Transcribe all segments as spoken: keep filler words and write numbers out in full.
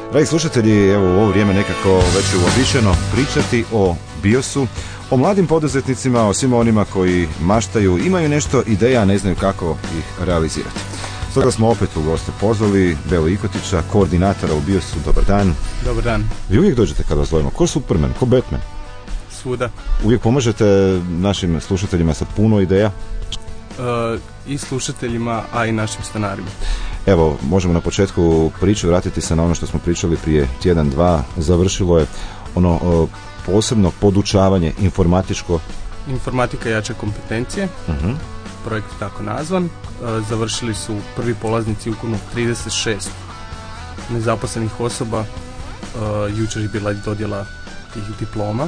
Dragi slušatelji, evo u ovo vrijeme nekako već je uobičajeno pričati o BIOS-u, o mladim poduzetnicima, o svima onima koji maštaju, imaju nešto ideja, a ne znaju kako ih realizirati. Stoga smo opet u goste pozvali Belu Ikotića, koordinatora u BIOS-u. Dobar dan. Dobar dan. Vi uvijek dođete kad vas zovemo, ko Superman, ko Batman? Svuda. Uvijek pomažete našim slušateljima sa puno ideja? E, I slušateljima, a i našim stanarima. Evo, možemo na početku priče vratiti se na ono što smo pričali prije tjedan, dva. Završilo je ono o, posebno podučavanje informatičko. Informatika jača kompetencije. Uh-huh. Projekt je tako nazvan. E, završili su prvi polaznici ukupno trideset šest nezaposlenih osoba. E, jučer je bila dodjela tih diploma.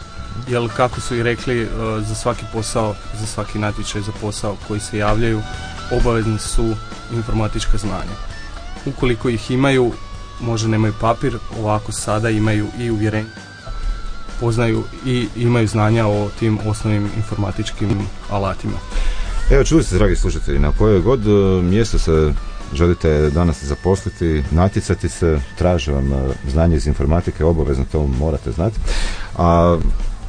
Jer kako su i rekli, e, za svaki posao, za svaki natječaj za posao koji se javljaju, obavezni su informatička znanja. Ukoliko ih imaju, možda nemaju papir, ovako sada imaju i uvjerenje, poznaju i imaju znanja o tim osnovnim informatičkim alatima. Evo, čuli ste, dragi slušatelji, na koje god mjesto se želite danas zaposliti, natjecati se, traže vam znanje iz informatike, obavezno to morate znati. A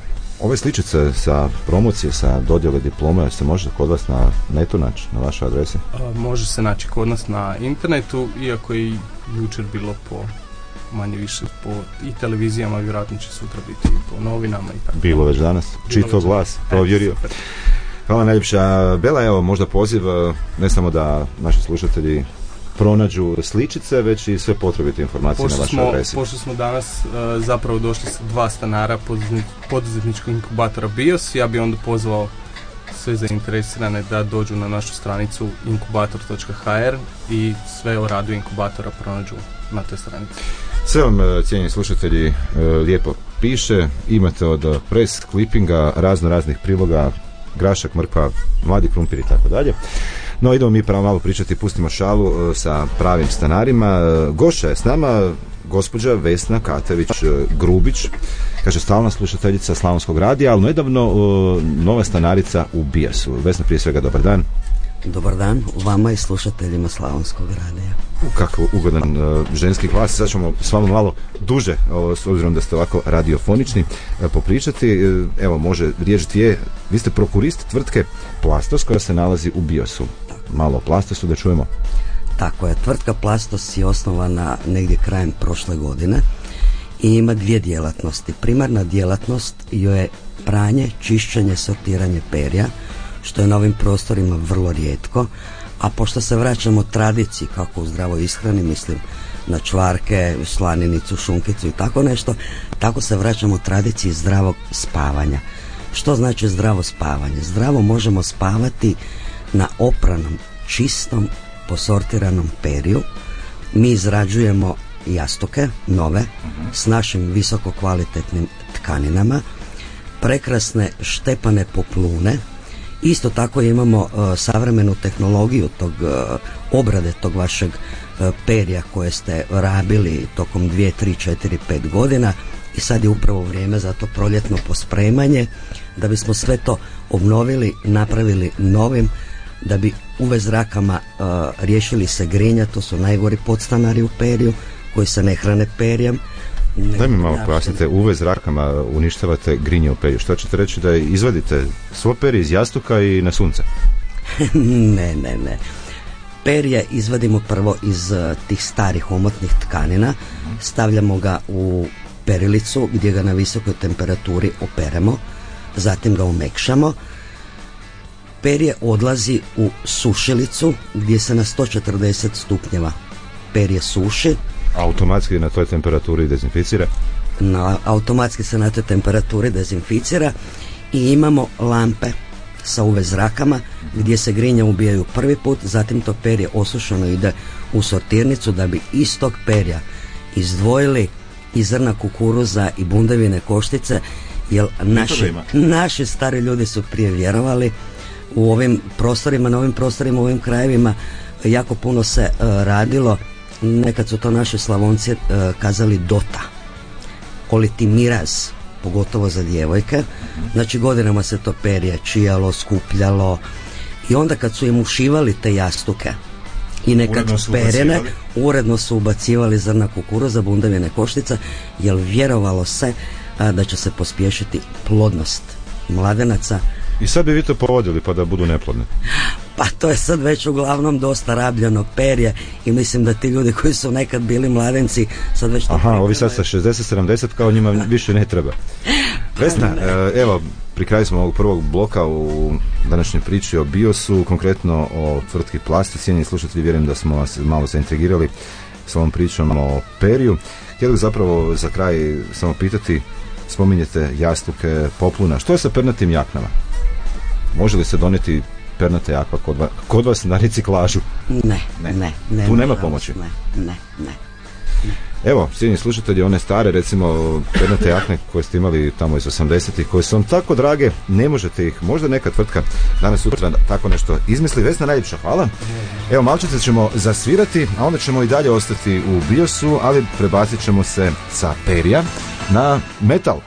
ove sličice sa promocije, sa dodjele diplome se može kod vas na netu naći, na vašoj adresi? A, može se naći kod nas na internetu, iako je i jučer bilo po manje više po i televizijama, vjerojatno će sutra biti i po novinama i tako. Bilo već danas, čitao glas, provjerio. Hvala najljepša. Bela, evo možda poziv, ne samo da naši slušatelji pronađu sličice, već i sve potrebite informacije pošto na vašoj smo, adresi. Pošto smo danas uh, zapravo došli sa dva stanara poduzetničkog inkubatora BIOS, ja bi onda pozvao sve zainteresirane da dođu na našu stranicu inkubator točka ha er i sve o radu inkubatora pronađu na toj stranici. Sve vam, cijenjeni slušatelji, lijepo piše, imate od press clippinga, razno raznih priloga, grašak, mrkva, mladi krumpir i tako dalje. No, idemo mi pravo malo pričati, pustimo šalu sa pravim stanarima. Gošća je s nama gospođa Vesna Katević-Grubić, kaže stalna slušateljica Slavonskog radija, ali nedavno nova stanarica u BIOS-u. Vesna, prije svega, dobar dan. Dobar dan vama i slušateljima Slavonskog radija. Kako ugodan uh, ženski glas. Sad ćemo s vama malo duže, uh, s obzirom da ste ovako radiofonični, uh, popričati. Uh, evo, može riječ je, vi ste prokurist tvrtke Plastos koja se nalazi u BIOS-u. Malo o Plastosu da čujemo. Tako je, tvrtka Plastos je osnovana negdje krajem prošle godine i ima dvije djelatnosti. Primarna djelatnost joj je pranje, čišćenje, sortiranje perja, što je na ovim prostorima vrlo rijetko, a pošto se vraćamo tradiciji kako u zdravoj ishrani, mislim na čvarke, slaninicu, šunkicu i tako nešto, tako se vraćamo tradiciji zdravog spavanja. Što znači zdravo spavanje? Zdravo možemo spavati na opranom, čistom, posortiranom perju. Mi izrađujemo jastuke nove s našim visoko kvalitetnim tkaninama, prekrasne štepane poplune. Isto tako imamo uh, savremenu tehnologiju tog uh, obrade tog vašeg uh, perja koje ste rabili tokom dvije, tri, četiri, pet godina i sad je upravo vrijeme za to proljetno pospremanje da bismo sve to obnovili, napravili novim, da bi U V zrakama uh, riješili se grinja, to su najgori podstanari u perju koji se ne hrane perjem. Daj mi malo pojasnite, U V zrakama uništavate grinje u perju. Što ćete reći da izvadite svo perje iz jastuka i na sunce? ne, ne, ne. Perje izvadimo prvo iz uh, tih starih omotnih tkanina, stavljamo ga u perilicu gdje ga na visokoj temperaturi operemo, zatim ga umekšamo. Perje odlazi u sušilicu gdje se na sto četrdeset stupnjeva perje suši. Automatski na toj temperaturi dezinficira? Na, automatski se na toj temperaturi dezinficira i imamo lampe sa U V zrakama gdje se grinja ubijaju prvi put, zatim to perje osušeno ide u sortirnicu da bi iz tog perja izdvojili i zrna kukuruza i bundevine koštice, jer naši, naši stari ljudi su prije vjerovali u ovim prostorima, na ovim prostorima, u ovim krajevima jako puno se uh, radilo, nekad su to naši Slavonci uh, kazali dota, koliti miraz, pogotovo za djevojke. Znači godinama se to perje čijalo, skupljalo i onda kad su im ušivali te jastuke i nekad perene, uredno su ubacivali zrna kukuruza, bundevine, koštica, jer vjerovalo se a, da će se pospješiti plodnost mladenaca. I sad bi vi to povodili pa da budu neplodne? Pa to je sad već uglavnom dosta rabljenog perja i mislim da ti ljudi koji su nekad bili mladenci sad već... Aha, ovi sad sa šezdeset sedamdeset kao njima više ne treba. Vesna, evo, pri kraju smo ovog prvog bloka u današnjoj priči o Biosu, konkretno o tvrtki Plasti. Cijenjeni slušatelji, vjerujem da smo vas malo zaintrigirali s ovom pričom o perju. Htjeli bih zapravo za kraj samo pitati, spominjete jastuke, popluna, što je sa pernatim jaknama? Može li se donijeti pernata jakva kod, va, kod vas na reciklažu? Ne, ne, ne. ne tu nema pomoći? Ne, ne, ne. ne. Evo, cijenjeni slušatelji, one stare, recimo, pernate jakne koje ste imali tamo iz osamdesetih, koje su vam tako drage, ne možete ih, možda neka tvrtka danas sutra tako nešto izmisli. Vesna, najljepša hvala. Evo, malčice ćemo zasvirati, a onda ćemo i dalje ostati u Biosu, ali prebacit ćemo se sa perja na metal.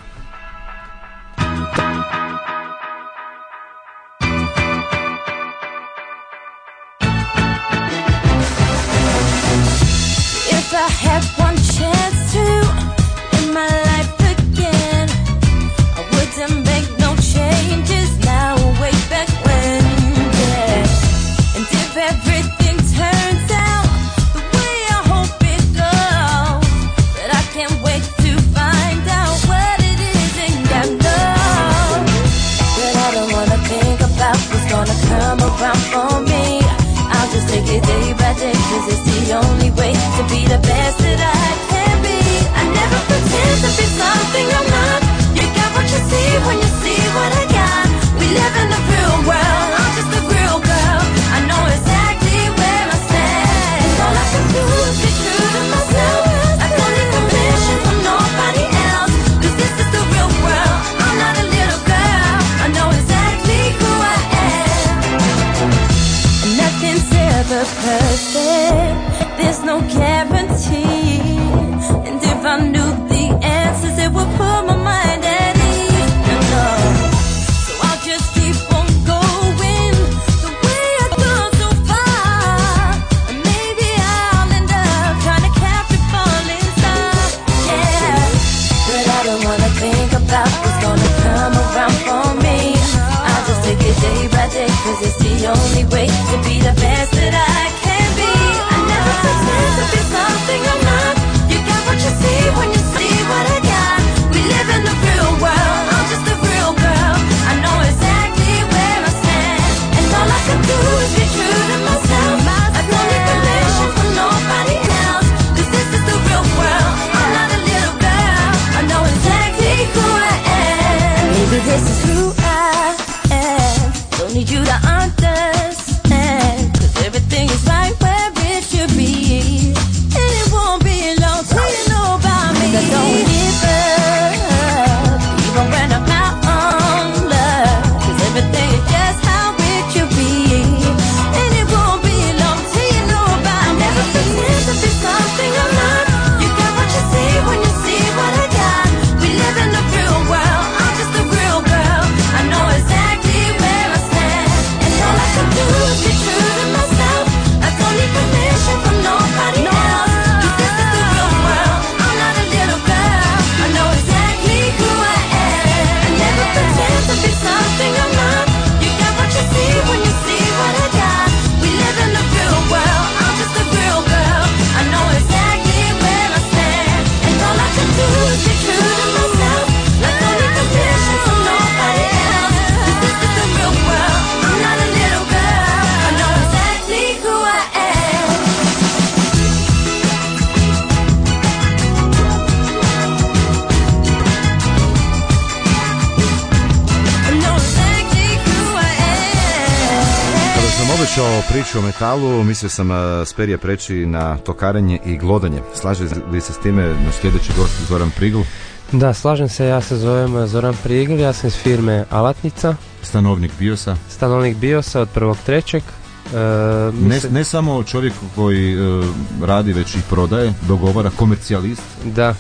Priču o metalu, mislio sam s perja preći na tokarenje i glodanje. Slaže li se s time na sljedeći gost Zoran Prigl? Da, slažem se, ja se zovem Zoran Prigl, ja sam iz firme Alatnica. Stanovnik Biosa. Stanovnik Biosa od prvog trećeg. E, mislim... ne, ne samo čovjek koji e, radi, već i prodaje, dogovara, komercijalist. Da.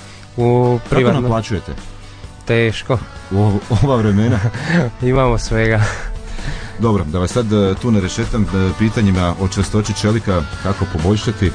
U privatno... Kako naplaćujete? Teško. U ova vremena? Imamo svega. Dobro, da vas sad tu ne rešetam pitanjima o čvrstoći čelika, kako poboljšati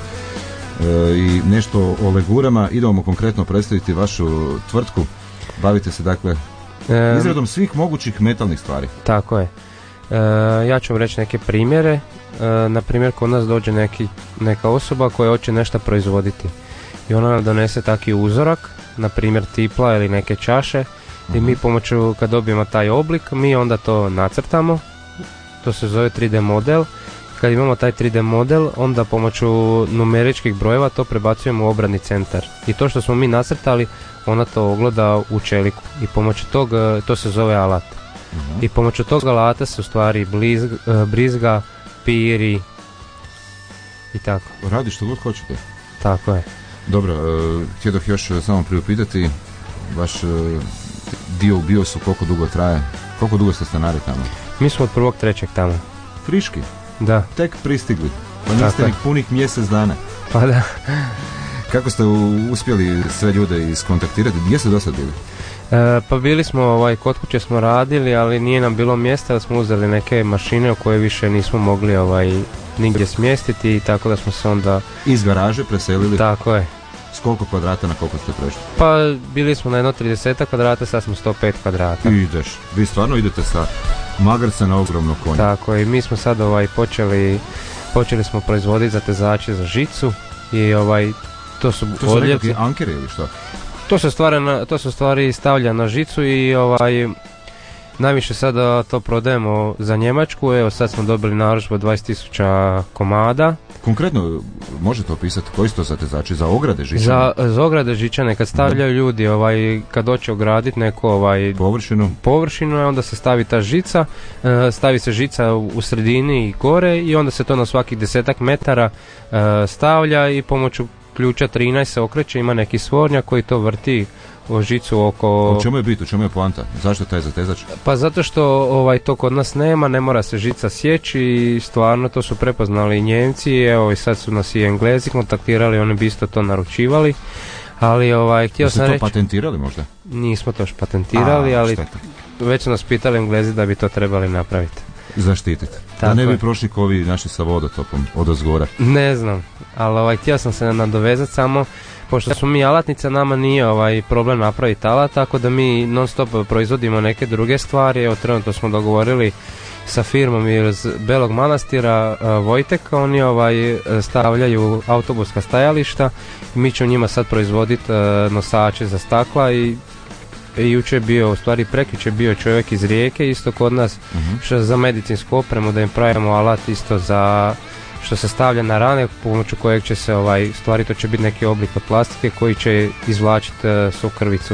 i nešto o legurama. Idemo konkretno predstaviti vašu tvrtku. Bavite se dakle e, izradom svih mogućih metalnih stvari. Tako je. E, ja ću vam reći neke primjere. E, na primjer, kod nas dođe neki, neka osoba koja hoće nešto proizvoditi i ona nam donese taki uzorak, na primjer tipla ili neke čaše, uh-huh. i mi pomoću, kad dobijemo taj oblik, mi onda to nacrtamo. To se zove tri D model. Kad imamo taj tri D model, onda pomoću numeričkih brojeva to prebacujemo u obradni centar. I to što smo mi nacrtali, ona to ogleda u čeliku. I pomoću tog, to se zove alat. Uh-huh. I pomoću tog alata se u stvari bliz, brizga, piri i tako. Radi što god hoćete. Tako je. Dobro, uh, htjedoh još samo priupitati, vaš uh, dio u BIOS-u koliko dugo traje? Koliko dugo ste stanari tamo? Mi smo od prvog trećeg tamo. Friški? Da. Tek pristigli. Pa niste ni punih mjesec dana. Pa da. Kako ste uspjeli sve ljude iskontaktirati? Gdje ste do sad bili? E, pa bili smo, ovaj, kod kuće smo radili, ali nije nam bilo mjesta, da smo uzeli neke mašine u koje više nismo mogli ovaj, nigdje smjestiti i tako da smo se onda... Iz garaže preselili? Tako je. S koliko kvadrata na koliko ste prešli? Pa bili smo na jedno trideset kvadrata, sad smo sto pet kvadrata. Ideš, vi stvarno idete sa magarca na ogromno konja. Tako je, mi smo sad ovaj, počeli, počeli smo proizvoditi zatezače za žicu i ovaj, to su To su odljevci. nekakvi ankeri ili što? To se stvari, na, to se stvari stavlja na žicu i ovaj, najviše sada to prodajemo za Njemačku. Evo sad smo dobili narudžbu dvadeset tisuća komada. Konkretno možete opisati koji su to zatezači za ograde žičane? Za, za ograde žičane, kad stavljaju ljudi, ovaj, kad hoće ograditi neku ovaj, površinu, površinu, onda se stavi ta žica, stavi se žica u, u sredini i gore i onda se to na svakih desetak metara stavlja i pomoću ključa trinaest se okreće, ima neki svornjak koji to vrti u žicu oko... U čemu je bit, u čemu je poanta? Zašto taj zatezač? Pa zato što ovaj, to kod nas nema, ne mora se žica sjeći i stvarno to su prepoznali i Njemci, evo i sad su nas i Englezi kontaktirali, oni bi isto to naručivali, ali ovaj, htio sam reći... Jeste to patentirali možda? Nismo to još patentirali, A, ali šteta. Već su nas pitali Englezi da bi to trebali napraviti. Zaštititi. Da ne bi je. prošli ko ovi naši sa vodotopom od ozgora. Ne znam, ali ovaj, htio sam se nadovezati samo, pošto smo mi alatnica, nama nije ovaj problem napraviti alat, tako da mi non stop proizvodimo neke druge stvari. Evo trenutno smo dogovorili sa firmom iz Belog Manastira, Vojtek, oni ovaj stavljaju autobuska stajališta, mi ćemo njima sad proizvoditi nosače za stakla i I juče je bio, u stvari prekjuče bio čovjek iz Rijeke isto kod nas, uh-huh. što za medicinsku opremu, da im pravimo alat isto za što se stavlja na rane, pomoću kojeg će se ovaj, stvari, to će biti neki oblik od plastike koji će izvlačiti uh, svu krvicu.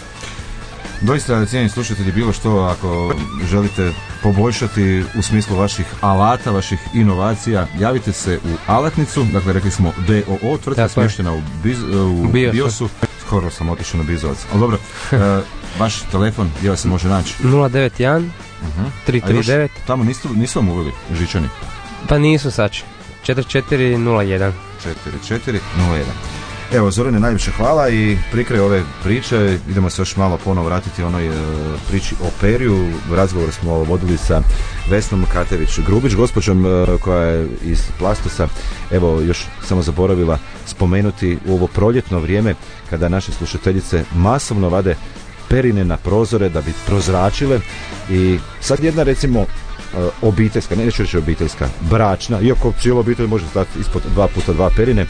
Doista, cijenjeni slušatelji, bilo što ako želite poboljšati u smislu vaših alata, vaših inovacija, javite se u alatnicu, dakle rekli smo D O O, tvrtka smještena u, biz, u BIOS-u. Skoro sam otišao na Bizovac, ali dobro, uh, vaš telefon, gdje vas se može naći? nula devet jedan uh-huh. tri tri devet. Tamo nisu, nisu vam uveli žičani? Pa nisu sači, četiri četiri nula jedan. četiri četiri nula jedan. Evo, Zorane, najviše hvala i pri kraju ove priče idemo se još malo ponovo vratiti onoj uh, priči o periju. Razgovor smo vodili sa Vesnom Katević-Grubić, gospođom uh, koja je iz Plastosa. Evo, još samo zaboravila spomenuti u ovo proljetno vrijeme kada naše slušateljice masovno vade perine na prozore da bi prozračile. I sad jedna, recimo, uh, obiteljska, neću reći obiteljska, bračna, iako cijela obitelj može stati ispod dva puta dva perine.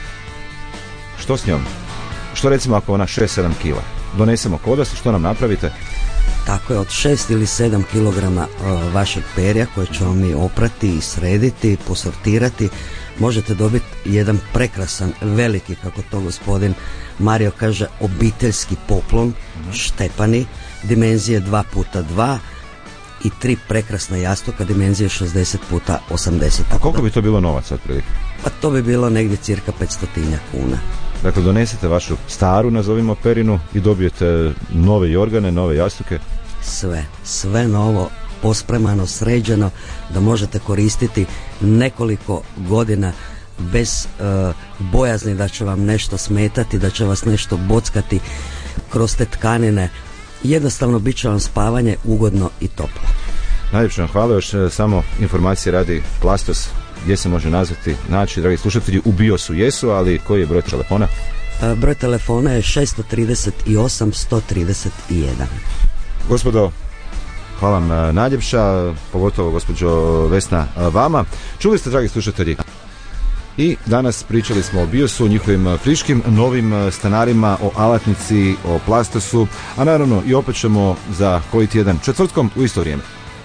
Što s njom? Što recimo ako ona šest sedam kila? Donesemo kod vas, što nam napravite? Tako je, od šest ili sedam kilograma uh, vašeg perja koje ćemo mi oprati i srediti, posortirati, možete dobiti jedan prekrasan, veliki, kako to gospodin Mario kaže, obiteljski poklon, uh-huh. štepani, dimenzije dva puta dva i tri prekrasna jastuka, dimenzije šezdeset puta osamdeset. A koliko bi to bilo novaca otprilike? Pa to bi bilo negdje cirka petsto kuna. Dakle, donesete vašu staru, nazovimo perinu, i dobijete nove jorgane, nove jastuke? Sve, sve novo, pospremano, sređeno, da možete koristiti nekoliko godina bez uh, bojazni da će vam nešto smetati, da će vas nešto bockati kroz te tkanine. Jednostavno bit će vam spavanje ugodno i toplo. Najljepše vam hvala, još samo informacije radi Plastos, gdje se može nazvati, znači, dragi slušatelji, u biosu jesu, ali koji je broj telefona? E, broj telefona je šest tri osam, sto trideset jedan. Gospodo, hvala vam najljepša, pogotovo gospođo Vesna vama. Čuli ste, dragi slušatelji, i danas pričali smo o biosu, o njihovim friškim novim stanarima, o alatnici, o Plastosu, a naravno i opet ćemo za koji tjedan četvrtkom u isto vrijeme.